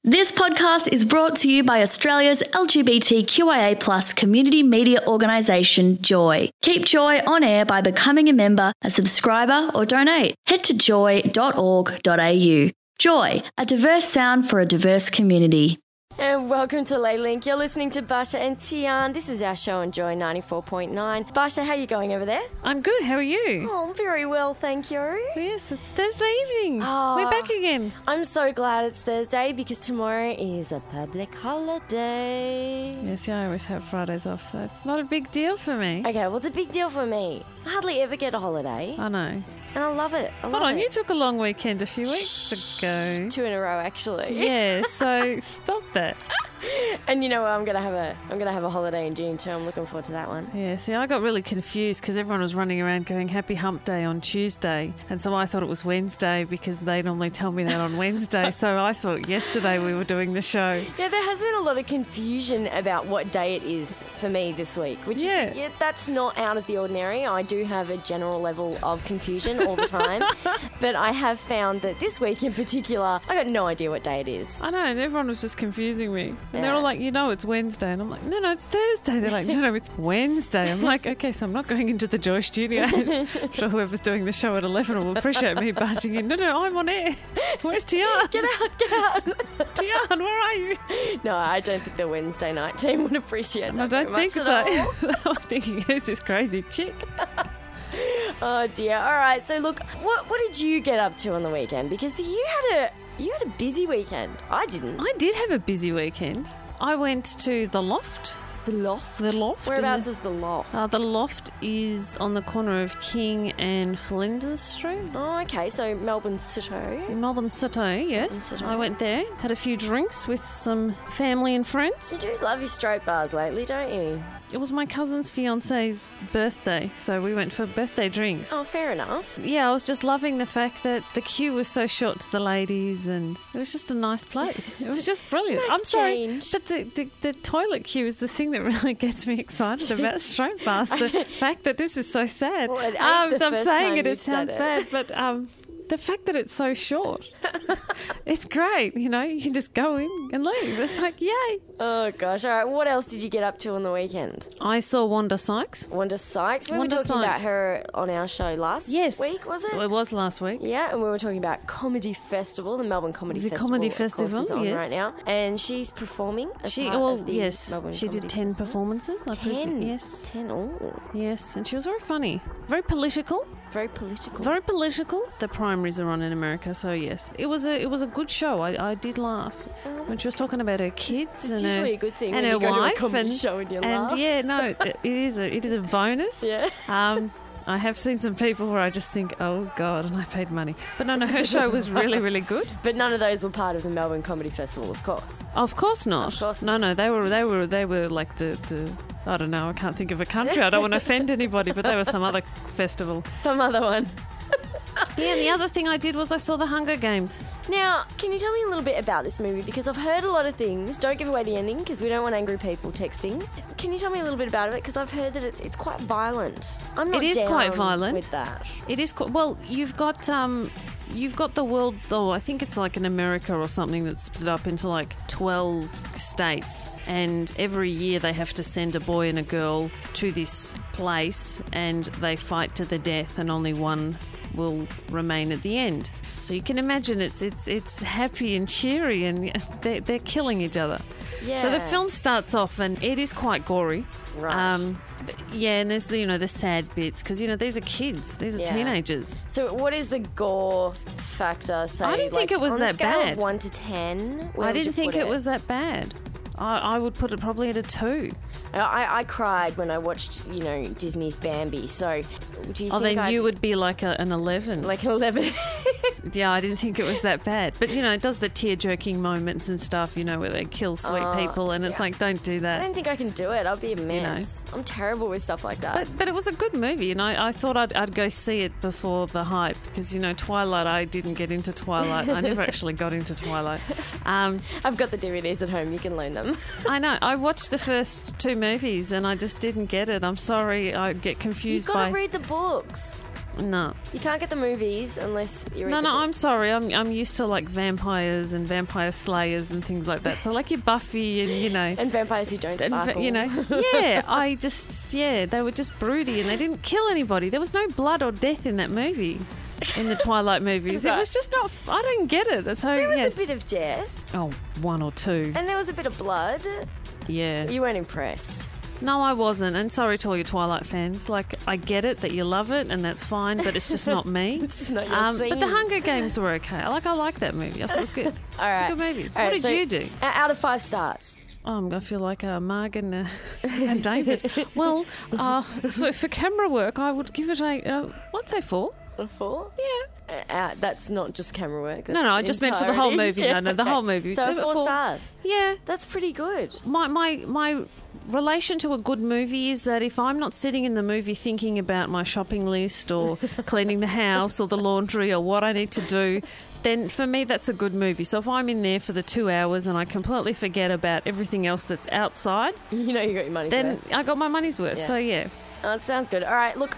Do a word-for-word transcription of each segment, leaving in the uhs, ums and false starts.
This podcast is brought to you by Australia's L G B T Q I A plus community media organisation, Joy. Keep Joy on air by becoming a member, a subscriber or donate. Head to joy dot org dot a u. Joy, a diverse sound for a diverse community. And welcome to Laylink. You're listening to Basha and Tian. This is our show on Joy ninety-four point nine. Basha, how are you going over there? I'm good. How are you? Oh, very well, thank you. Yes, it's Thursday evening. Oh, We're back again. I'm so glad it's Thursday because tomorrow is a public holiday. Yes, yeah, I always have Fridays off, so it's not a big deal for me. Okay, well, it's a big deal for me. I hardly ever get a holiday, I know. and I love it. I love Hold on, it. you took a long weekend a few weeks ago. Two in a row, actually. Yeah, so stop that. And you know what? I'm gonna have a I'm gonna have a holiday in June too. I'm looking forward to that one. Yeah, see, I got really confused because everyone was running around going Happy Hump Day on Tuesday, and so I thought it was Wednesday because they normally tell me that on Wednesday, so I thought yesterday we were doing the show. Yeah, there has been a lot of confusion about what day it is for me this week, which Yeah. is yeah, that's not out of the ordinary. I do have a general level of confusion all the time, but I have found that this week in particular, I got no idea what day it is. I know, and everyone was just confusing me. And they're Yeah. all like, you know, it's Wednesday. And I'm like, no, no, it's Thursday. They're like, no, no, it's Wednesday. I'm like, okay, so I'm not going into the Joy Studios. I'm sure whoever's doing the show at eleven will appreciate me barging in. No, no, I'm on air. Where's Tian? Get out, get out. Tian, where are you? No, I don't think the Wednesday night team would appreciate that I don't very think much so. at all. I'm thinking, who's this crazy chick? Oh dear. All right. So look, what what did you get up to on the weekend? Because you had a you had a busy weekend. I didn't. I did have a busy weekend. I went to the Loft. The Loft. The Loft. in Whereabouts the- is the Loft? Uh, the Loft is on the corner of King and Flinders Street. Oh, okay. So Melbourne City. In Melbourne City, yes. City. I went there, had a few drinks with some family and friends. You do love your straight bars lately, don't you? It was my cousin's fiance's birthday, so we went for birthday drinks. Oh, fair enough. Yeah, I was just loving the fact that the queue was so short to the ladies, and it was just a nice place. It was just brilliant. Nice I'm sorry, change. but the, the, the toilet queue is the thing that really gets me excited about straight bars. The fact that this is so sad. Well, it ain't um, the so I'm first saying time it, it you've said sounds it. bad, but um, the fact that it's so short, it's great. You know, you can just go in and leave. It's like, yay. Oh, gosh. All right. What else did you get up to on the weekend? I saw Wanda Sykes. Wanda Sykes. We Wanda were talking about Sykes. her on our show last Yes. week, was it? Well, it was last week. Yeah, and we were talking about Comedy Festival, the Melbourne Comedy The Festival. Comedy of course, Festival, is on yes. right now, and she's performing. As She, part well, of the yes, Melbourne she did Comedy ten Festival. performances. I presume. Ten. Yes, Ten. Oh, yes, and she was very funny, very political, very political. very political. The primaries are on in America, so yes, it was a it was a good show. I, I did laugh when she was talking about her kids It's and usually her a good thing and when her you go to a wife comedy and show and you and laugh. yeah, no, it, it is a it is a bonus. Yeah. Um, I have seen some people where I just think, oh God, and I paid money. But no, no, her show was really, really good. But none of those were part of the Melbourne Comedy Festival, of course. Of course not. Of course No, no, they were, they were, they were like the, the, I don't know, I can't think of a country. I don't want to offend anybody, but they were some other festival. Some other one. Yeah, and the other thing I did was I saw the Hunger Games. Now, can you tell me a little bit about this movie? Because I've heard a lot of things. Don't give away the ending because we don't want angry people texting. Can you tell me a little bit about it? Because I've heard that it's, it's quite violent. I'm not It is down quite violent. with that. It is quite, well, you've got, um, you've got the world, oh, I think it's like in America or something that's split up into like twelve states. And every year they have to send a boy and a girl to this place and they fight to the death and only one will remain at the end. So you can imagine it's it's it's happy and cheery and they're, they're killing each other. Yeah. So the film starts off and it is quite gory. Right. Um, but yeah, and there's the, you know, the sad bits because, you know, these are kids. These are Yeah. teenagers. So what is the gore factor? Say, I didn't like, think it was on that a scale bad. Of one to ten. Where I would you didn't think put it was that bad. I, I would put it probably at a two. I, I cried when I watched, you know, Disney's Bambi. So, do you Oh, think then I'd, you would be like a, an eleven. like an eleven? Yeah, I didn't think it was that bad. But, you know, it does the tear-jerking moments and stuff, you know, where they kill sweet Oh, people and it's yeah. like, don't do I that. don't think I can do it. I'll be a mess. I'm terrible with stuff like that. But, but it was a good movie, and I, I thought I'd, I'd go see it before the hype because, you know, Twilight, I didn't get into Twilight. I never actually got into Twilight. Um, I've got the D V Ds at home. You can loan them. I know. I watched the first two movies and I just didn't get it. I'm sorry. I get You've confused got by... to read the books. No. You can't get the movies unless you're... No, at no, the I'm sorry. I'm I'm used to, like, vampires and vampire slayers and things like that. So, like, your Buffy and, you know... And vampires who don't and, sparkle. you know, yeah, I just, yeah, they were just broody and they didn't kill anybody. There was no blood or death in that movie, in the Twilight movies. It Right. was just not, I didn't get it. So, There was yes. a bit of death. Oh, one or two. And there was a bit of blood. Yeah. You weren't impressed. No, I wasn't. And sorry to all your Twilight fans. Like, I get it that you love it and that's fine, but it's just not me. It's just not your um, scene. But the Hunger Games were okay. Like, I like that movie. I thought it was good. All right. It's a good movie. All what right, did so you do? Out of five stars. Oh, I'm going to feel like uh, Marg and, uh, and David. Well, uh, for, for camera work, I would give it a, uh, what's say four? A four? Yeah. Uh, uh, that's not just camera work. No, no, I just meant for the whole entirety. movie. No, no, the Okay. whole movie. So Give it four, four. stars. Yeah. That's pretty good. My, my, my relation to a good movie is that if I'm not sitting in the movie thinking about my shopping list or cleaning the house or the laundry or what I need to do, then for me that's a good movie. So if I'm in there for the two hours and I completely forget about everything else that's outside, You know you got your money's then worth. I got my money's worth. Yeah. So yeah. Oh, it sounds good. All right, look,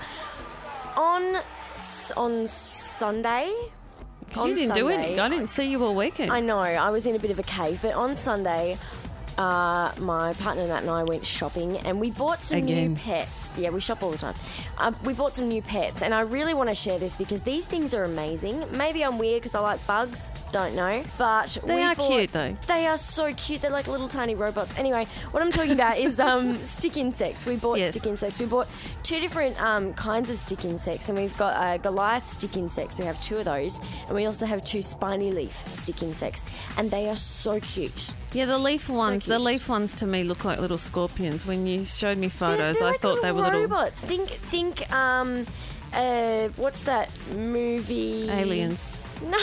on on Sunday... 'Cause on you didn't do Sunday, it. I didn't see you all weekend. I know, I was in a bit of a cave, but on Sunday, uh, my partner Nat and I went shopping and we bought some Again. new pets. Yeah, we shop all the time. Um, we bought some new pets and I really want to share this because these things are amazing. Maybe I'm weird because I like bugs, don't know. But They we are bought- cute, though. They are so cute. They're like little tiny robots. Anyway, what I'm talking about is um, stick insects. We bought Yes. stick insects. We bought two different um, kinds of stick insects and we've got uh, Goliath stick insects. We have two of those and we also have two spiny leaf stick insects and they are so cute. Yeah, the leaf ones. The cute. leaf ones to me look like little scorpions. When you showed me They're- photos, they're I like thought they were little robots. Think, think. Um, uh, what's that movie? aliens. No,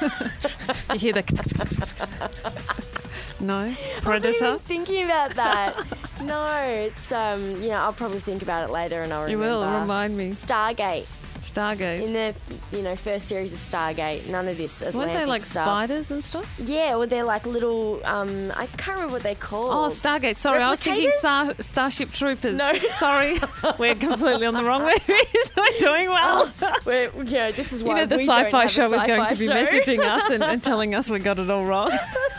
You hear the no I wasn't predator. even thinking about that. No, it's um. You know, I'll probably think about it later, and I'll You remember. will remind me. Stargate. Stargate. In the you know first series of Stargate, none of this Atlantis Weren't they like stuff. spiders and stuff? Yeah, well, they're like little. Um, I can't remember what they're called. Oh, Stargate. Sorry, I was thinking Replicators? Star- Starship Troopers. No. Sorry, we're completely on the wrong movies. We're doing well. We're, yeah, this is You why know, the we don't sci-fi have a show is going sci-fi to be show. messaging us and, and telling us we got it all wrong.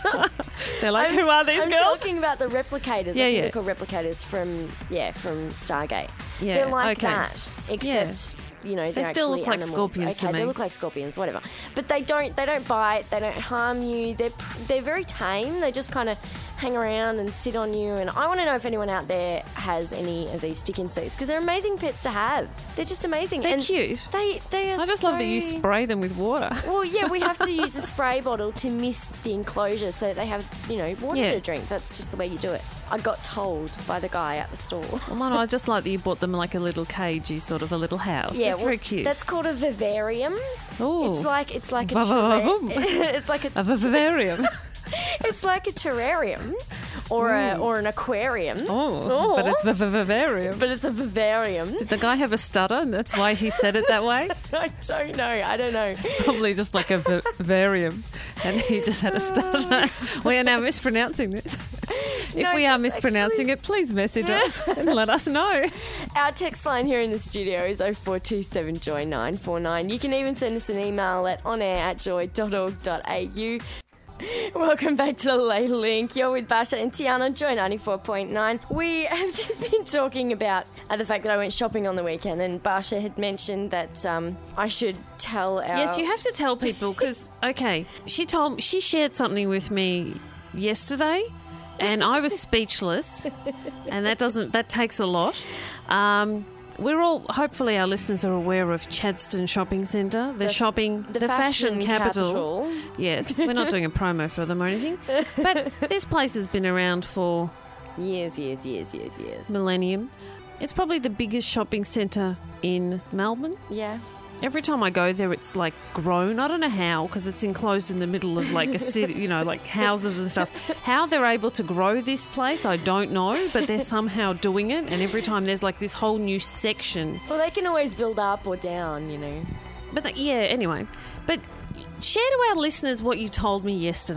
They're like, I'm- who are these I'm girls? talking about the replicators. Yeah, I think yeah. they're called replicators from yeah from Stargate. Yeah, they're like okay. that, except you know they're They still actually look like animals. scorpions Okay, to they me. look like scorpions, whatever. But they don't they don't bite. They don't harm you. They're pr- they're very tame. They just kind of hang around and sit on you. And I want to know if anyone out there has any of these stick insects because they're amazing pets to have. They're just amazing. They're and cute. They they are. I just so... love that you spray them with water. Well, yeah, we have to use a spray bottle to mist the enclosure so that they have, you know, water Yeah. to drink. That's just the way you do it. I got told by the guy at the store. Well, no, no, I just like that you bought them like a little cagey, sort of a little house. Yeah, That's well, very cute. That's called a vivarium. Ooh. It's like it's like a Va-va-va-vum. terra- it's like a a vivarium. it's like a terrarium or a or an aquarium. Oh, but it's a vivarium. But it's a vivarium. Did the guy have a stutter and that's why he said it that way? I don't know. I don't know. Probably just like a vivarium and he just had a stutter. We are now mispronouncing this. If No, we are that's mispronouncing actually- it, please message us and let us know. Our text line here in the studio is oh four two seven joy nine four nine. You can even send us an email at onair at joy dot org dot a u. Welcome back to the Lay Link. You're with Basha and Tiana, Joy ninety-four point nine. We have just been talking about uh, the fact that I went shopping on the weekend, and Basha had mentioned that um, I should tell our... Yes, you have to tell people because, okay, she told she shared something with me yesterday and I was speechless and that doesn't, that takes a lot. Um, we're all, hopefully our listeners are aware of Chadstone Shopping Centre, the, The- shopping, the the, fashion, fashion capital. capital. Yes, we're not doing a promo for them or anything. But this place has been around for Years, years, years, years, years. millennium. It's probably the biggest shopping centre in Melbourne. Yeah. Every time I go there, it's like grown. I don't know how, because it's enclosed in the middle of like a city, you know, like houses and stuff. How they're able to grow this place, I don't know, but they're somehow doing it. And every time there's like this whole new section. Well, they can always build up or down, you know. But th- yeah, anyway. But share to our listeners what you told me yesterday.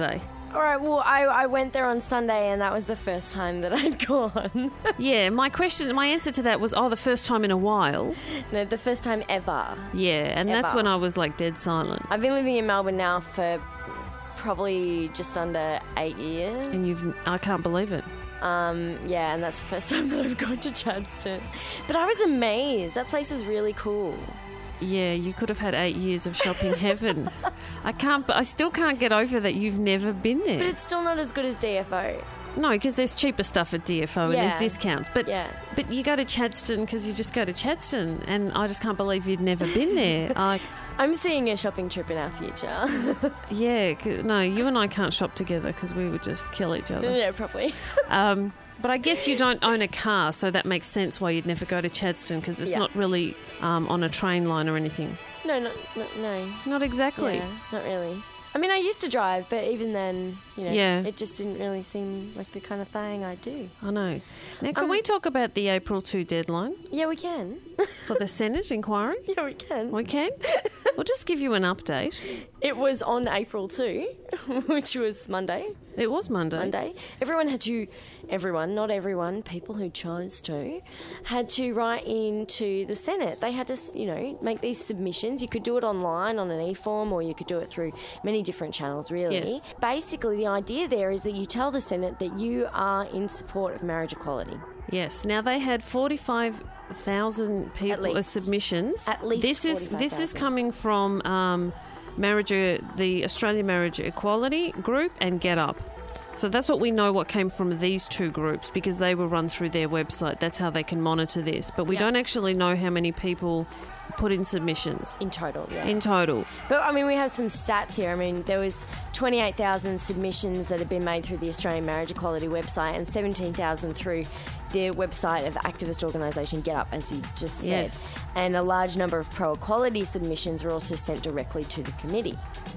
All right, well, I, I went there on Sunday and that was the first time that I'd gone. Yeah, my question, my answer to that was, oh, the first time in a while. No, the first time ever. Yeah, and Ever. that's when I was like dead silent. I've been living in Melbourne now for probably just under eight years. And you've, I can't believe it. Um, yeah, and that's the first time that I've gone to Chadstone. But I was amazed. That place is really cool. Yeah, you could have had eight years of shopping heaven. I can't, but I still can't get over that you've never been there. But it's still not as good as D F O. No, because there's cheaper stuff at D F O and Yeah. there's discounts. But Yeah. but you go to Chadstone because you just go to Chadstone, and I just can't believe you'd never been there. I, I'm seeing a shopping trip in our future. yeah, 'cause- no, you and I can't shop together because we would just kill each other. Yeah, probably. Um, but I guess you don't own a car, so that makes sense why you'd never go to Chadstone because it's Yeah. not really um, on a train line or anything. No, not, not, no. Not exactly. Yeah, not really. I mean, I used to drive, but even then, you know, Yeah. it just didn't really seem like the kind of thing I do. I know. Now, can Um, we talk about the April second deadline Yeah, we can. for the Senate inquiry? Yeah, we can. We can? We'll just give you an update. It was on April second, which was Monday. It was Monday. Monday. Everyone had to, everyone, not everyone, people who chose to, had to write into the Senate. They had to, you know, make these submissions. You could do it online on an e-form or you could do it through many different channels, really. Yes. Basically, the idea there is that you tell the Senate that you are in support of marriage equality. Yes. Now they had forty-five thousand people as least. submissions. At least this is this is forty-five thousand. coming from um, marriage, uh, the Australian Marriage Equality Group and Get Up. So that's what we know. What came from these two groups because they were run through their website. That's how they can monitor this. But we Yeah. don't actually know how many people put in submissions In total, yeah. in total. But, I mean, we have some stats here. I mean, there was twenty-eight thousand submissions that had been made through the Australian Marriage Equality website and seventeen thousand through the website of activist organisation Get Up, as you just said. Yes. And a large number of pro-equality submissions were also sent directly to the committee.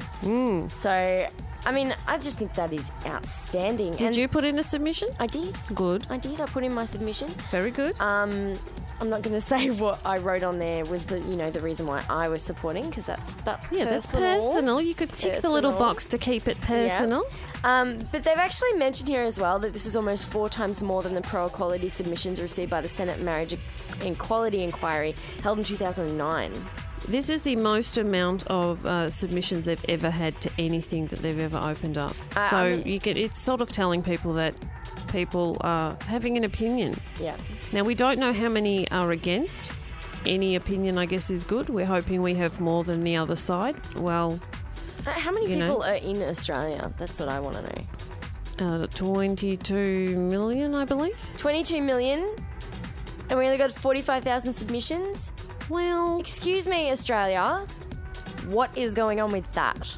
Mm. So, I mean, I just think that is outstanding. Did And you put in a submission? I did. Good. I did. I put in my submission. Very good. Um, I'm not going to say what I wrote on there was the, you know, the reason why I was supporting, because that's that's yeah, personal. that's personal. You could tick the little Personal. box to keep it personal. Um, but they've actually mentioned here as well that this is almost four times more than the pro-equality submissions received by the Senate Marriage Equality Inquiry held in two thousand nine. This is the most amount of uh, submissions they've ever had to anything that they've ever opened up. Uh, so I mean- you get it's sort of telling people that people are having an opinion. Yeah. Now we don't know how many are against. Any opinion, I guess, is good. We're hoping we have more than the other side. Well, Uh, How many You know. people are in Australia? That's what I want to know. uh, twenty-two million, I believe. twenty-two million, and we only got forty-five thousand submissions? Well, Excuse me, Australia. What is going on with that?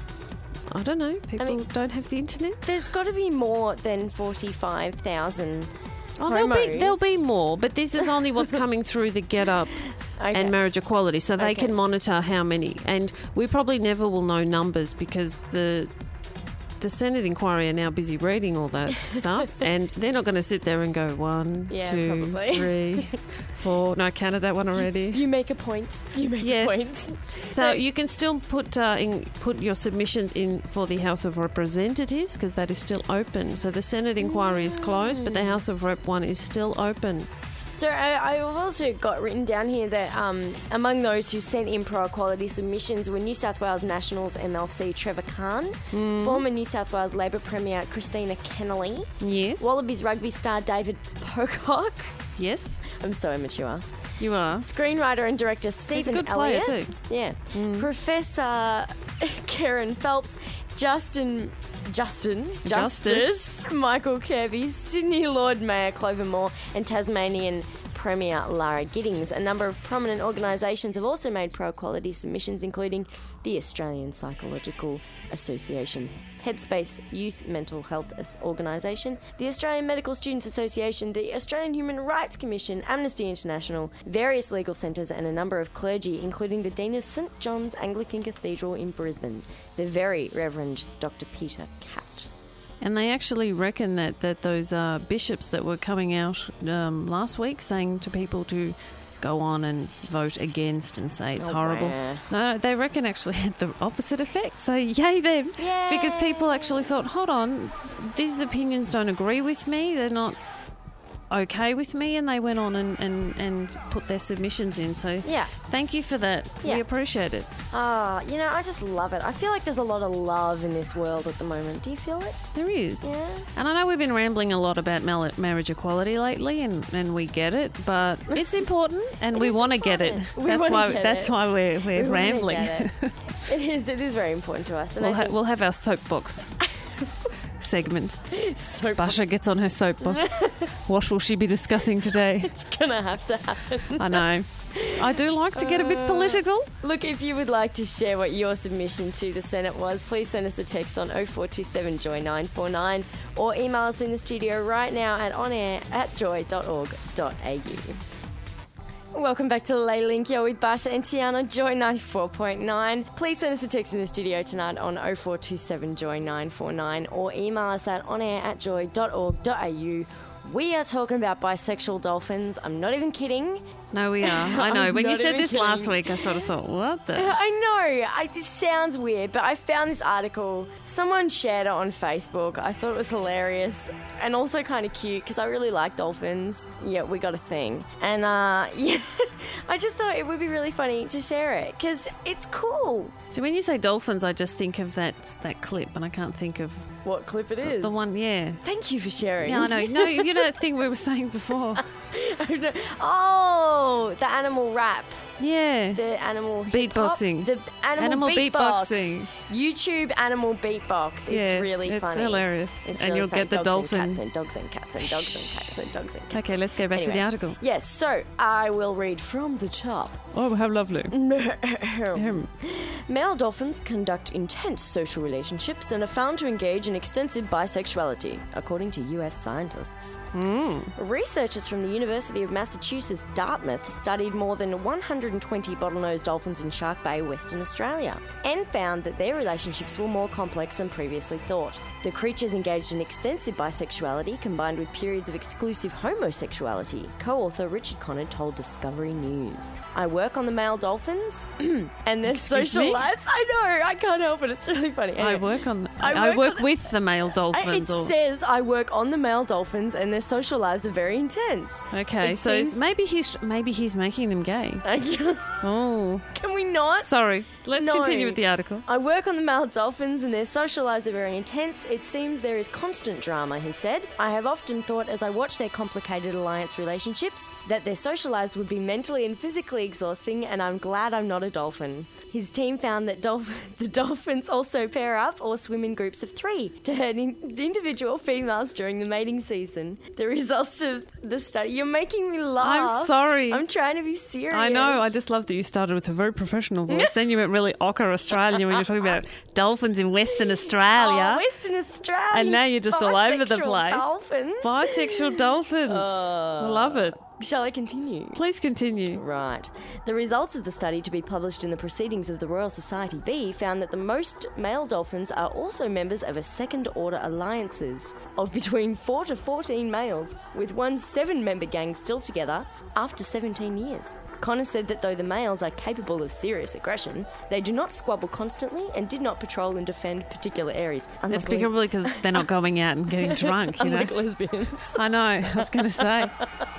I don't know. People mean- don't have the internet. There's got to be more than forty-five thousand. Oh, there'll be, homos. there'll be more, but this is only what's coming through the Get Up Okay. and Marriage Equality, so they Okay. can monitor how many. And we probably never will know numbers because the the Senate inquiry are now busy reading all that stuff, and they're not going to sit there and go one, Yeah, two, probably. three, four. No, I counted that one already. You make a point. You make Yes. a point. So you can still put uh, in, put your submissions in for the House of Representatives because that is still open. So the Senate inquiry is closed, but the House of Rep one is still open. So I, I've also got written down here that um, among those who sent in pro-equality submissions were New South Wales Nationals M L C Trevor Khan, former New South Wales Labor Premier Christina Kennelly, Yes. Wallabies rugby star David Pocock. Yes, I'm so immature. you are. Screenwriter and director Stephen good player Elliott. too. Yeah. Professor Karen Phelps, Justin Justin Justice. Justice, Michael Kirby, Sydney Lord Mayor Clover Moore, and Tasmanian Premier Lara Giddings. A number of prominent organisations have also made pro-equality submissions, including the Australian Psychological Association, Headspace Youth Mental Health Organisation, the Australian Medical Students Association, the Australian Human Rights Commission, Amnesty International, various legal centres, and a number of clergy, including the Dean of St John's Anglican Cathedral in Brisbane, the Very Reverend Doctor Peter Catt. And they actually reckon that, that those uh, bishops that were coming out um, last week saying to people to go on and vote against and say it's Oh, horrible. wow. No, they reckon actually had the opposite effect. So yay them. Yay. Because people actually thought, hold on, these opinions don't agree with me. They're not okay with me, and they went on and, and, and put their submissions in. So Yeah. thank you for that. Yeah. We appreciate it. Ah, you know, I just love it. I feel like there's a lot of love in this world at the moment. Do you feel it? There is. Yeah. And I know we've been rambling a lot about mal- marriage equality lately, and, and we get it, but it's important, and It we is want to get it. important. We That's wanna why. get That's it. why we're we're We wanna rambling. get it. It is. It is very important to us. And We'll, I ha- think we'll have our soapbox segment. so Basha gets on her soapbox. What will she be discussing today? it's gonna have to happen. I know. I do like to get a bit Uh, political. Look, if you would like to share what your submission to the Senate was, please send us a text on oh four two seven joy nine four nine or email us in the studio right now at onair at joy dot org dot a u. Welcome back to the Lay Link. You're with Basha and Tiana, Joy ninety-four point nine. Please send us a text in the studio tonight on oh four two seven joy nine four nine or email us at onair at joy dot org dot a u. We are talking about bisexual dolphins. I'm not even kidding. No, we are. I know. I'm When you not said even this last kidding. week, I sort of thought, what the? I know. I, it sounds weird, but I found this article. Someone shared it on Facebook. I thought it was hilarious and also kind of cute because I really like dolphins. Yeah, we got a thing. And uh, yeah, I just thought it would be really funny to share it because it's cool. So when you say dolphins, I just think of that that clip, and I can't think of What clip it is? the one. Yeah. Thank you for sharing. Yeah, I know. No, you know that thing we were saying before. Oh, the animal rap. Yeah. The animal hip-hop, Beatboxing. The animal, Animal beatbox. beatboxing. YouTube animal beatbox. It's Yeah, really it's funny. hilarious. It's And really you'll funny. get the dogs dolphin. And cats and dogs and cats and dogs and cats and dogs and cats. Okay, let's go back to the Anyway. article. Yes, so I will read from the top. Oh, how lovely. Ahem. Male dolphins conduct intense social relationships and are found to engage in extensive bisexuality, according to U S scientists. Mm. Researchers from the University of Massachusetts Dartmouth studied more than one hundred twenty bottlenose dolphins in Shark Bay, Western Australia, and found that their relationships were more complex than previously thought. The creatures engaged in extensive bisexuality combined with periods of exclusive homosexuality, co-author Richard Conard told Discovery News. I work on the male dolphins and their Excuse social me? lives. I know, I can't help it. It's really funny. I Anyway. work on. I I work work, on- with the male I- dolphins. It or, says I work on the male dolphins and their social lives are very intense. okay, it so seems- maybe he's maybe he's making them gay. Oh, Can we not? sorry. Let's No. continue with the article. I work on the male dolphins and their social lives are very intense. It seems there is constant drama, he said. I have often thought as I watch their complicated alliance relationships that their social lives would be mentally and physically exhausting, and I'm glad I'm not a dolphin. His team found that dolph- the dolphins also pair up or swim in groups of three to herd in- individual females during the mating season. The results of the study... You're making me laugh. I'm sorry. I'm trying to be serious. I know. I just love that you started with a very professional voice. Then you went really ochre Australian when you're talking about dolphins in Western Australia. Oh, Western Australia. And now you're just all over the bisexual place. Dolphins. Bisexual dolphins. I love it. Shall I continue? Please continue. Right. The results of the study to be published in the Proceedings of the Royal Society B found that the most male dolphins are also members of a second-order alliances of between four to fourteen males, with one seven-member gang still together after seventeen years. Connor said that though the males are capable of serious aggression, they do not squabble constantly and did not patrol and defend particular areas. It's Unlike- probably because they're not going out and getting drunk, you know. unlike lesbians. I know. I was going to say.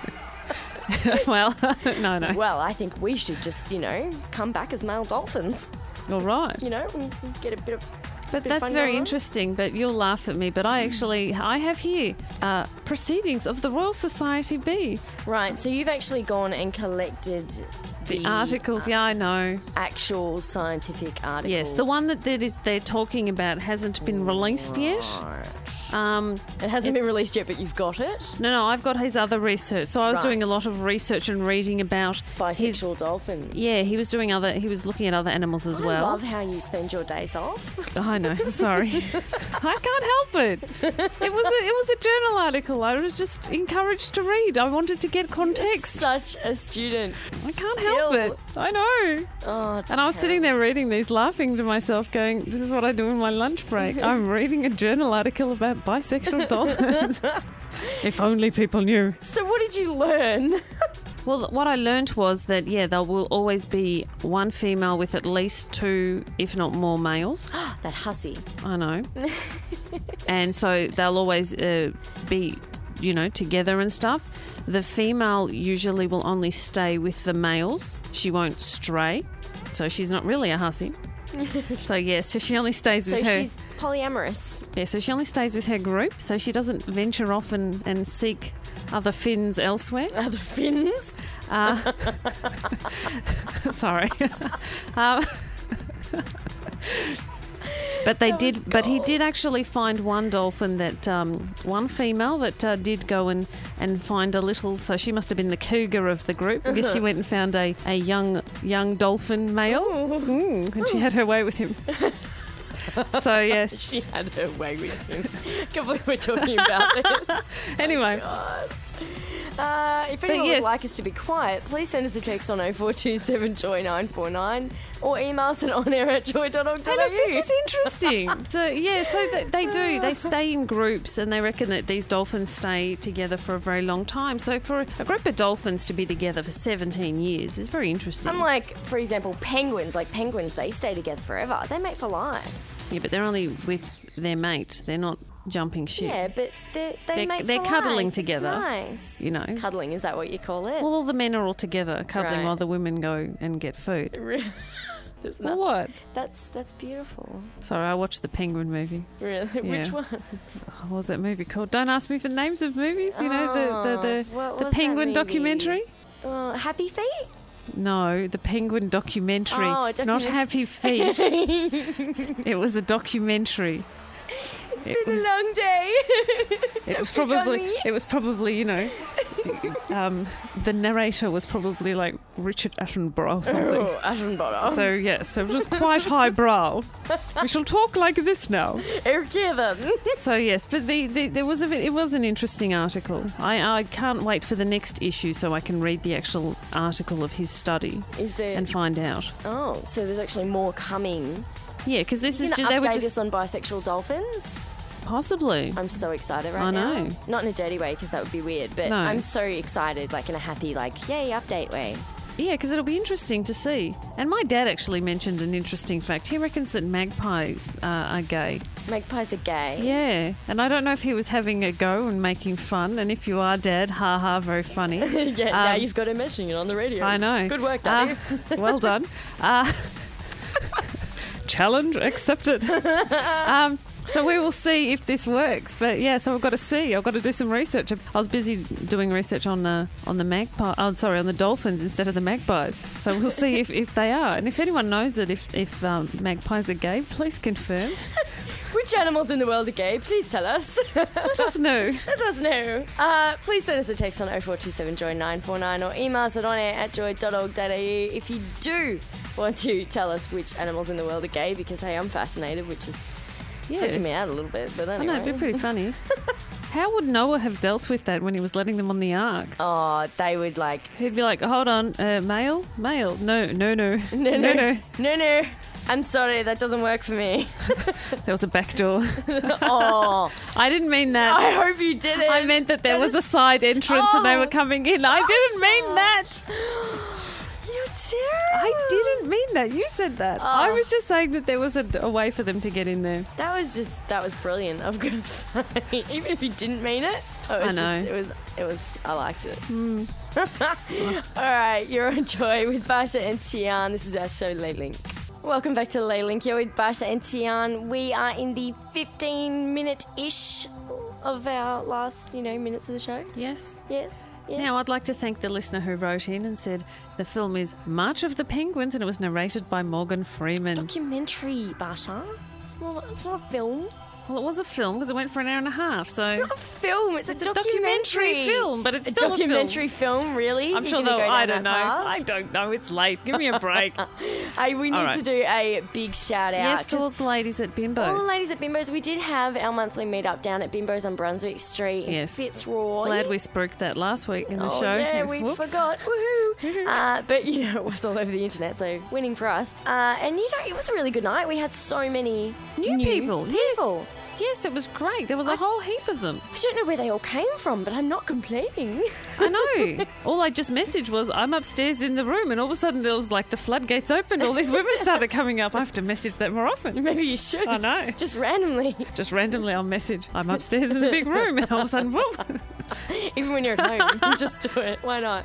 Well, no, no. Well, I think we should just, you know, come back as male dolphins. All right. You know, and get a bit of. But bit of that's fun very going on. interesting, but you'll laugh at me. But I actually, I have here uh, Proceedings of the Royal Society B. Right, so you've actually gone and collected the, The articles, yeah, I know. actual scientific articles. Yes, the one that that is they're talking about hasn't been released yet. Right. Um, It hasn't been released yet, but you've got it. no, no, I've got his other research. So I was Right. doing a lot of research and reading about his. Bisexual dolphins. Yeah, he was doing other. He was looking at other animals as well. I love how you spend your days off. I know. I'm sorry. I can't help it. It was a, it was a journal article. I was just encouraged to read. I wanted to get context. Such a student. I can't Still. help it. I know. Oh, it's And I was sitting terrible. there reading these, laughing to myself, going, "This is what I do in my lunch break. I'm reading a journal article about bisexual dolphins." If only people knew. So what did you learn? Well, what I learnt was that, yeah, there will always be one female with at least two, if not more, males. That hussy. I know. And so they'll always uh, be, you know, together and stuff. The female usually will only stay with the males. She won't stray. So she's not really a hussy. So, yeah, so she only stays with so her. she's polyamorous. Yeah, so she only stays with her group. So she doesn't venture off and, and seek other fins elsewhere. Other fins? Uh, sorry. um, but they That did. was But he gold. did actually find one dolphin that um, one female that uh, did go and, and find a little. So she must have been the cougar of the group because she went and found a, a young young dolphin male, mm, and she had her way with him. So yes. She had her way with him. Can't believe we're talking about this. Anyway. God. Uh, if anyone yes. would like us to be quiet, please send us a text on oh four two seven joy nine four nine or email us at onair at joy dot org dot a u. Hey, look, this is interesting. So yeah, so they, they do. They stay in groups, and they reckon that these dolphins stay together for a very long time. So for a group of dolphins to be together for seventeen years is very interesting. Unlike, for example, penguins. Like penguins, they stay together forever. They mate for life. Yeah, but they're only with their mate. They're not jumping ship. Yeah, but they they They're- mate they're for cuddling life. together. It's nice. You know. Cuddling, is that what you call it? Well, all the men are all together cuddling Right. while the women go and get food. Really? There's Well, no- what? That's that's beautiful. Sorry, I watched the Penguin movie. Really? Yeah. Which one? What was that movie called? Don't ask me for names of movies. You know, the the, the, Oh, what the was that Penguin movie? documentary. Uh, Happy Feet? No, the Penguin documentary. Oh, a Not documentary. Happy Feet. It was a documentary. It's been a long day. It was Pick on probably. me. It was probably. You know, um, the narrator was probably like Richard Attenborough or something. Oh, Attenborough. So yes, so it was quite highbrow. We shall talk like this now. Okay then. So yes, but the, the there was a bit, it was an interesting article. I I can't wait for the next issue so I can read the actual article of his study Is there? and find out. Oh, so there's actually more coming. Yeah, because this You is gonna ju- they were update just us on bisexual dolphins? possibly. I'm so excited right I now. know. Not in a dirty way because that would be weird, but No. I'm so excited, like in a happy, like yay update way. Yeah, because it'll be interesting to see. And my dad actually mentioned an interesting fact. He reckons that magpies uh, are gay. Magpies are gay. Yeah, and I don't know if he was having a go and making fun. And if you are, Dad, ha ha, very funny. yeah. Now Um, you've got him mentioning it on the radio. I know. Good work, Daddy. Uh, well done. Uh, challenge accepted. um, so we will see if this works. But yeah, so I've got to see. I've got to do some research. I was busy doing research on the on the magpie. Oh, sorry, on the dolphins instead of the magpies. So we'll see if, if they are. And if anyone knows that if if um, magpies are gay, please confirm. Which animals in the world are gay? Please tell us. Let us know. Let us know. Uh, please send us a text on oh four two seven joy nine four nine or email us at onair at joy dot org dot a u if you do want to tell us which animals in the world are gay, because hey, I'm fascinated, which is freaking me Yeah, out a little bit. But I anyway. know, it'd be pretty funny. How would Noah have dealt with that when he was letting them on the ark? Oh, they would like. He'd be like, hold on, uh, male? Male? No, no, no. No, no, no, no, no. I'm sorry, that doesn't work for me. There was a back door. Oh, I didn't mean that. I hope you didn't. I meant that there That was is- a side entrance and they Oh. were coming in. I didn't mean that. You're terrible. I didn't mean that. You said that. I Oh. was just saying that there was a, a way for them to get in there. That was just that was brilliant. I've got to say, even if you didn't mean it, it was I know. Just, it was it was I liked it. All right, you're on Joy with Basha and Tian. This is our show, Lay Link. Welcome back to Lay Link. You're with Basha and Tian. We are in the fifteen minute ish of our last, you know, minutes of the show. Yes. Yes. Yes. Now, I'd like to thank the listener who wrote in and said the film is March of the Penguins and it was narrated by Morgan Freeman. Documentary, Basha. Well, it's not a film. Well, it was a film because it went for an hour and a half, so... It's not a film. It's, It's a a documentary. documentary film, but it's a still a film. documentary film. Really? I'm You're sure gonna they'll... go I down don't know. that path? I don't know. It's late. Give me a break. Hey, we need All right. to do a big shout out. Yes, to 'cause all the ladies at Bimbo's. all the ladies at Bimbo's. We did have our monthly meetup down at Bimbo's on Brunswick Street in Yes. Fitzroy. Glad we spoke that last week in the Oh, show. yeah, we Whoops. forgot. Woohoo! uh, but, you know, it was all over the internet, so winning for us. Uh, and, you know, it was a really good night. We had so many New people, yes. people. Yes, it was great. There was a I- whole heap of them. I don't know where they all came from, but I'm not complaining. I know. All I just messaged was, I'm upstairs in the room, and all of a sudden there was like the floodgates opened. All these women started coming up. I have to message that more often. Maybe you should. I know. Just randomly. Just randomly I'll message, I'm upstairs in the big room, and all of a sudden, whoop. Even when you're at home, just do it. Why not?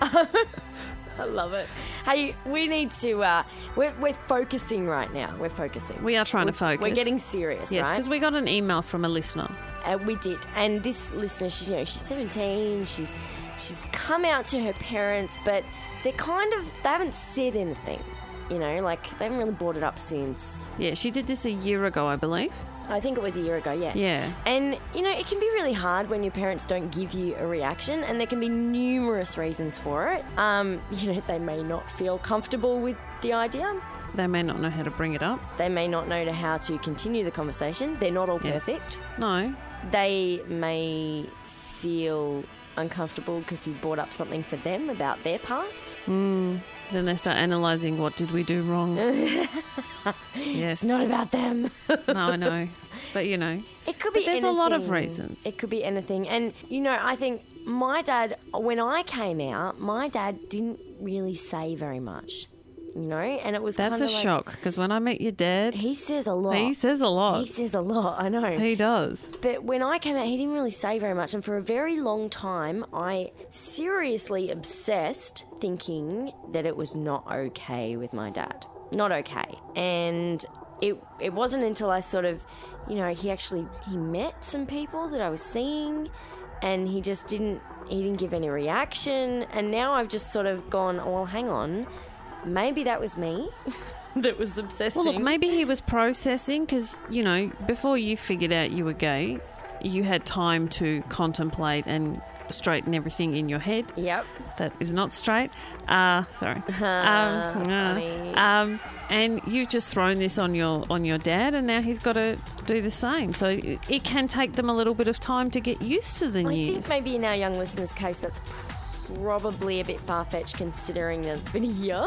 I love it. Hey, we need to, uh, we're, we're focusing right now. We're focusing. We are trying to focus. We're getting serious, Yes, right? because we got an email from a listener. Uh, we did. And this listener, she's, you know, she's seventeen. She's, she's come out to her parents, but they're kind of, they haven't said anything. You know, like, they haven't really brought it up since. Yeah, she did this a year ago, I believe. I think it was a year ago, yeah. Yeah. And, you know, it can be really hard when your parents don't give you a reaction, and there can be numerous reasons for it. Um, you know, they may not feel comfortable with the idea. They may not know how to bring it up. They may not know how to continue the conversation. They're not all Yes. perfect. No. They may feel uncomfortable because you brought up something for them about their past. Mm. Then they start analysing, what did we do wrong? Yes. It's not about them. No, I know. But, you know. It could But be there's anything. a lot of reasons. It could be anything. And, you know, I think my dad, when I came out, my dad didn't really say very much, you know, and it was That's kind a of like, shock, because when I met your dad, He says a lot. he says a lot. He says a lot, I know. He does. But when I came out, he didn't really say very much. And for a very long time, I seriously obsessed thinking that it was not okay with my dad. Not okay. And it it wasn't until I sort of, you know, he actually, he met some people that I was seeing, and he just didn't, he didn't give any reaction. And now I've just sort of gone, well, hang on, maybe that was me that was obsessing. Well, look, maybe he was processing because, you know, before you figured out you were gay, you had time to contemplate and straighten everything in your head. Yep. That is not straight. Uh, sorry. um, funny. um, and you've just thrown this on your on your dad, and now he's got to do the same. So it, it can take them a little bit of time to get used to the I news. think maybe in our young listener's case, that's probably a bit far-fetched considering that it's been a year.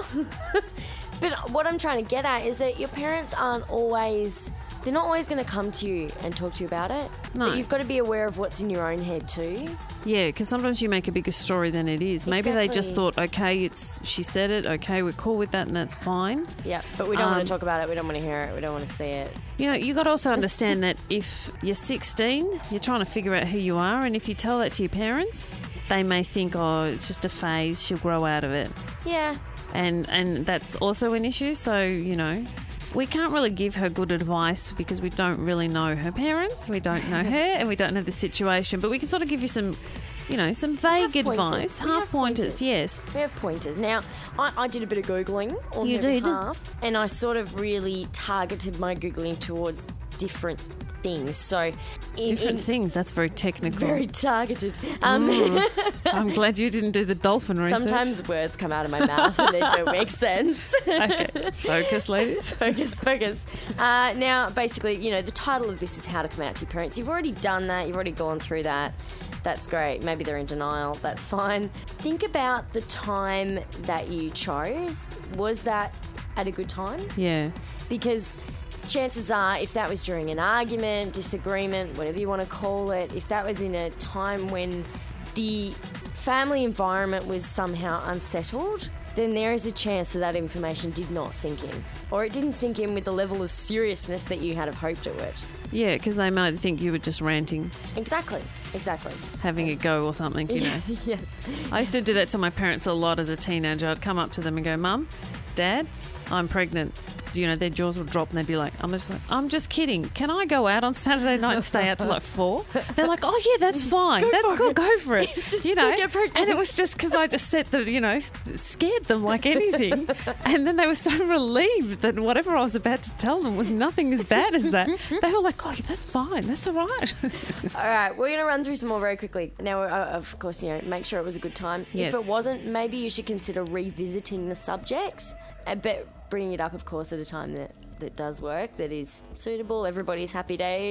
But what I'm trying to get at is that your parents aren't always... They're not always going to come to you and talk to you about it. No. But you've got to be aware of what's in your own head too. Yeah, because sometimes you make a bigger story than it is. Maybe they just Exactly. thought, okay, it's she said it, okay, we're cool with that, and that's fine. Yeah, but we don't Um, want to talk about it. We don't want to hear it. We don't want to see it. You know, you got to also understand that if you're sixteen, you're trying to figure out who you are, and if you tell that to your parents, they may think, oh, it's just a phase, she'll grow out of it. Yeah. And and that's also an issue. So, you know, we can't really give her good advice because we don't really know her parents, we don't know her, and we don't know the situation. But we can sort of give you some, you know, some vague have pointers. advice, We half have pointers, pointers. yes. We have pointers. Now, I, I did a bit of Googling on You her did? behalf, and I sort of really targeted my Googling towards different things. So, in, Different in, things, that's very technical. very targeted. Um, I'm glad you didn't do the dolphin research. Sometimes words come out of my mouth and they don't make sense. Okay, focus, ladies. Focus, focus. Uh, now, basically, you know, the title of this is How to Come Out to Your Parents. You've already done that. You've already gone through that. That's great. Maybe they're in denial. That's fine. Think about the time that you chose. Was that at a good time? Yeah. Because chances are, if that was during an argument, disagreement, whatever you want to call it, if that was in a time when the family environment was somehow unsettled, then there is a chance that that information did not sink in. Or it didn't sink in with the level of seriousness that you had have hoped it would. Yeah, because they might think you were just ranting, Exactly. Exactly. having a go or something, you know. Yes. I used to do that to my parents a lot as a teenager. I'd come up to them and go, Mum, Dad, I'm pregnant. You know, their jaws would drop and they'd be like, I'm just like, I'm just kidding. Can I go out on Saturday night and stay out till like four? They're like, oh yeah, that's fine. Go that's for cool. it. Go for it. Just you know, don't get pregnant. and it was just because I just set the, you know, scared them like anything. And then they were so relieved that whatever I was about to tell them was nothing as bad as that. They were like, oh, that's fine. That's all right. All right, we're going to run through some more very quickly. Now, uh, of course, you know, make sure it was a good time. Yes. If it wasn't, maybe you should consider revisiting the subject, uh, but bringing it up, of course, at a time that, that does work, that is suitable. Everybody's happy days.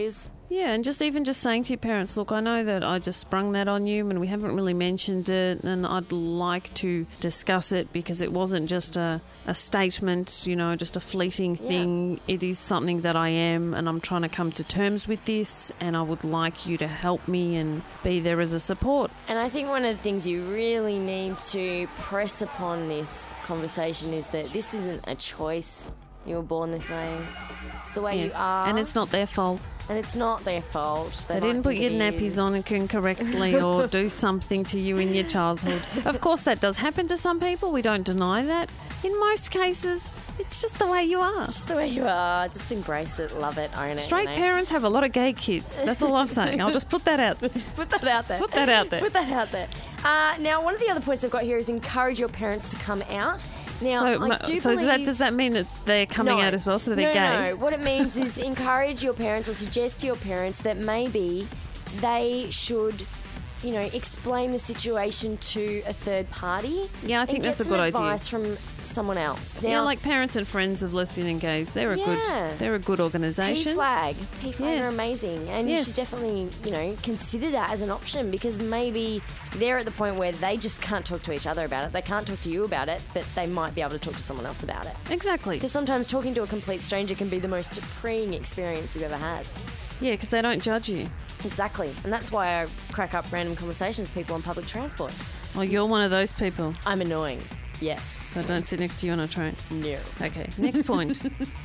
Yeah, and just even just saying to your parents, look, I know that I just sprung that on you and we haven't really mentioned it, and I'd like to discuss it because it wasn't just a, a statement, you know, just a fleeting thing. Yeah. It is something that I am, and I'm trying to come to terms with this, and I would like you to help me and be there as a support. And I think one of the things you really need to press upon this conversation is that this isn't a choice. You were born this way. It's the way yes. you are. And it's not their fault. And it's not their fault. They, they didn't put your nappies is. on incorrectly or do something to you in your childhood. Of course, that does happen to some people. We don't deny that. In most cases, it's just the way you are. Just the way you are. Just embrace it, love it, own it. Straight you know? parents have a lot of gay kids. That's all I'm saying. I'll just put that out there. Just put that out there. Put that out there. Put that out there. Uh, now, one of the other points I've got here is encourage your parents to come out. Now, so, I do so believe... that, does that mean that they're coming no. out as well, so they're no, gay? No, no. What it means is encourage your parents or suggest to your parents that maybe they should, you know, explain the situation to a third party. Yeah, I think that's a good idea. Get some advice from someone else. Now, yeah, like Parents and Friends of Lesbian and Gays. They're a yeah. good. They're a good organisation. P Flag, P Flag yes. are amazing, and yes. you should definitely, you know, consider that as an option because maybe they're at the point where they just can't talk to each other about it. They can't talk to you about it, but they might be able to talk to someone else about it. Exactly. Because sometimes talking to a complete stranger can be the most freeing experience you've ever had. Yeah, because they don't judge you. Exactly. And that's why I crack up random conversations with people on public transport. Oh, you're one of those people. I'm annoying. Yes. So don't sit next to you on a train. No. Okay, next point.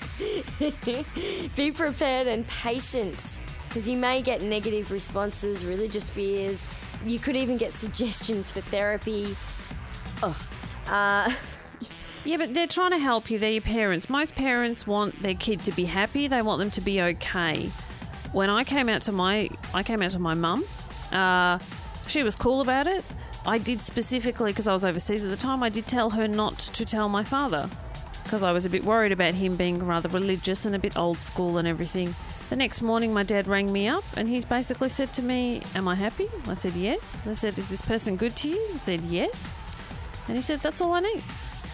Be prepared and patient because you may get negative responses, religious fears. You could even get suggestions for therapy. Oh. Uh... Yeah, but they're trying to help you. They're your parents. Most parents want their kid to be happy. They want them to be okay. When I came out to my, I came out to my mum. Uh, she was cool about it. I did specifically, because I was overseas at the time, I did tell her not to tell my father because I was a bit worried about him being rather religious and a bit old school and everything. The next morning, my dad rang me up and he's basically said to me, am I happy? I said, yes. I said, is this person good to you? He said, yes. And he said, that's all I need.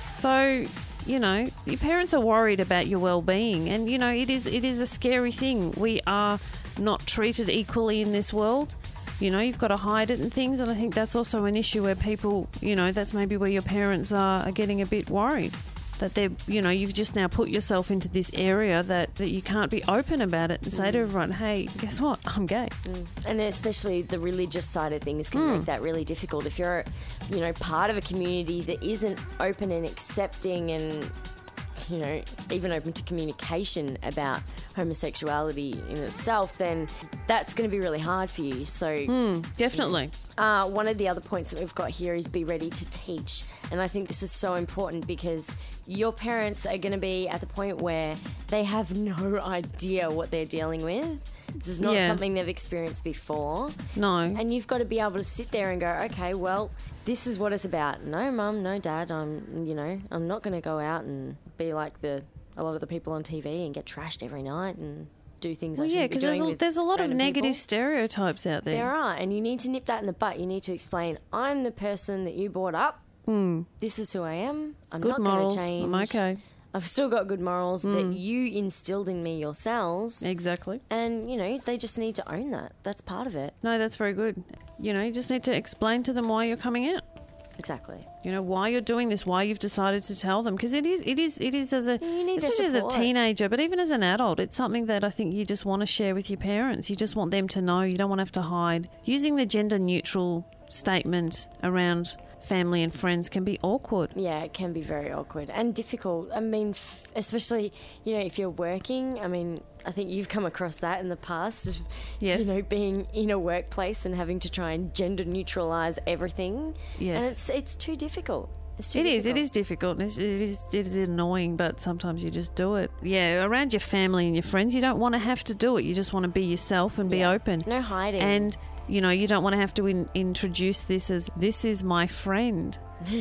So, you know, your parents are worried about your well-being, and, you know, it is it is a scary thing. We are not treated equally in this world. You know, you've got to hide it and things, and I think that's also an issue where people, you know, that's maybe where your parents are, are getting a bit worried. That they're, you know, you've just now put yourself into this area that, that you can't be open about it and say mm. to everyone, hey, guess what? I'm gay. Mm. And especially the religious side of things can mm. make that really difficult. If you're, you know, part of a community that isn't open and accepting and, you know, even open to communication about homosexuality in itself, then that's going to be really hard for you. So mm, definitely. Uh, one of the other points that we've got here is be ready to teach. And I think this is so important because your parents are going to be at the point where they have no idea what they're dealing with. This is not yeah. something they've experienced before. No. And you've got to be able to sit there and go, okay, well, this is what it's about. No, mum, no, dad, I'm, you know, I'm not going to go out and be like the a lot of the people on T V and get trashed every night and do things well, I yeah, shouldn't be doing there's a, there's a lot of negative people. stereotypes out there. There are, and you need to nip that in the butt. You need to explain, I'm the person that you brought up. Mm. This is who I am. I'm good not going to change. I'm okay. I've still got good morals mm. that you instilled in me yourselves. Exactly. And, you know, they just need to own that. That's part of it. No, that's very good. You know, you just need to explain to them why you're coming out. Exactly. You know, why you're doing this, why you've decided to tell them. Because it is, it is, it is as a, especially as a teenager, but even as an adult, it's something that I think you just want to share with your parents. You just want them to know. You don't want to have to hide. Using the gender neutral statement around family and friends can be awkward. Yeah, it can be very awkward and difficult. I mean, f- especially, you know, if you're working. I mean, I think you've come across that in the past of, yes. you know, being in a workplace and having to try and gender neutralise everything. Yes. And it's it's too difficult. It's too it difficult. is. It is difficult. It is, it is annoying, but sometimes you just do it. Yeah, around your family and your friends, you don't want to have to do it. You just want to be yourself and be yeah. open. No hiding. And you know, you don't want to have to in- introduce this as, this is my friend.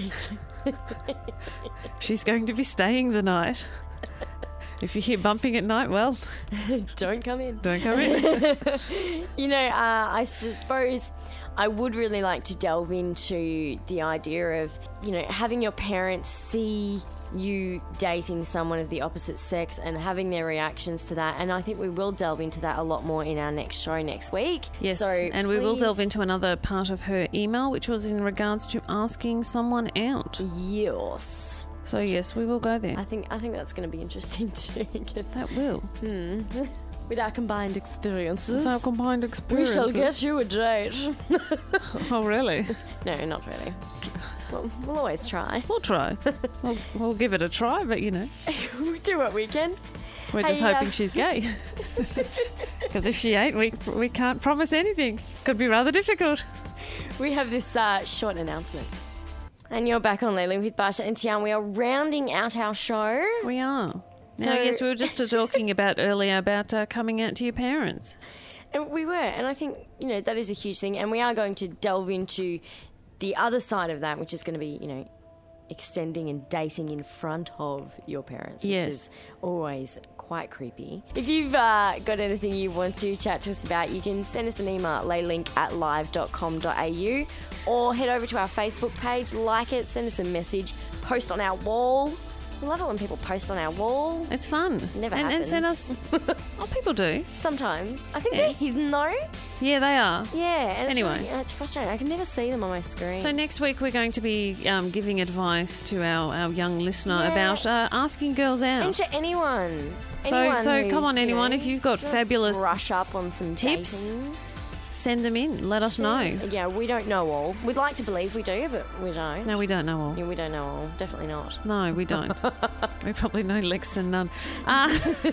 She's going to be staying the night. If you hear bumping at night, well... don't come in. Don't come in. You know, uh, I suppose I would really like to delve into the idea of, you know, having your parents see you dating someone of the opposite sex and having their reactions to that. And I think we will delve into that a lot more in our next show next week. Yes, so and please... we will delve into another part of her email, which was in regards to asking someone out. Yes. So yes, we will go there. I think I think that's going to be interesting too. That will. Hmm. With our combined experiences. With our combined experiences. We shall get you a date. Oh, really? No, not really. Well, we'll always try. We'll try. we'll, we'll give it a try, but you know. We do what we can. We're hey, just hoping uh... she's gay. Because if she ain't, we, we can't promise anything. Could be rather difficult. We have this uh, short announcement. And you're back on Layling with Barsha and Tian. We are rounding out our show. We are. So... Now, yes, we were just talking about earlier about uh, coming out to your parents. And we were. And I think, you know, that is a huge thing. And we are going to delve into the other side of that, which is going to be, you know, extending and dating in front of your parents, which yes. is always quite creepy. If you've uh, got anything you want to chat to us about, you can send us an email at laylink at live dot com dot a u or head over to our Facebook page, like it, send us a message, post on our wall. We love it when people post on our wall. It's fun. Never and, happens. And send us... Oh, people do. Sometimes. I think yeah. they're hidden though. Yeah, they are. Yeah. And anyway. It's, really, it's frustrating. I can never see them on my screen. So next week we're going to be um, giving advice to our, our young listener yeah. about uh, asking girls out. And to anyone. So, anyone so come on, anyone. You know, if you've got fabulous brush up on some tips, dating. Send them in. Let us Sure. know. Yeah, we don't know all. We'd like to believe we do, but we don't. No, we don't know all. Yeah, we don't know all. Definitely not. No, we don't. We probably know next to none. Uh,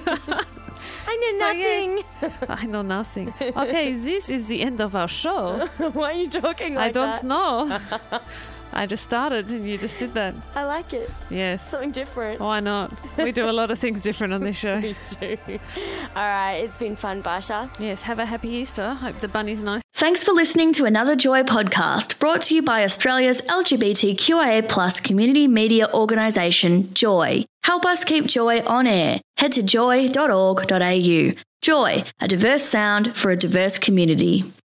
I know so nothing. Yes, I know nothing. Okay, this is the end of our show. Why are you talking like I don't that? know. I just started and you just did that. I like it. Yes. Something different. Why not? We do a lot of things different on this show. We do. All right, it's been fun, Barsha. Yes, have a happy Easter. Hope the bunny's nice. Thanks for listening to another Joy podcast brought to you by Australia's L G B T Q I A plus community media organisation, Joy. Help us keep Joy on air. Head to joy dot org dot a u. Joy, a diverse sound for a diverse community.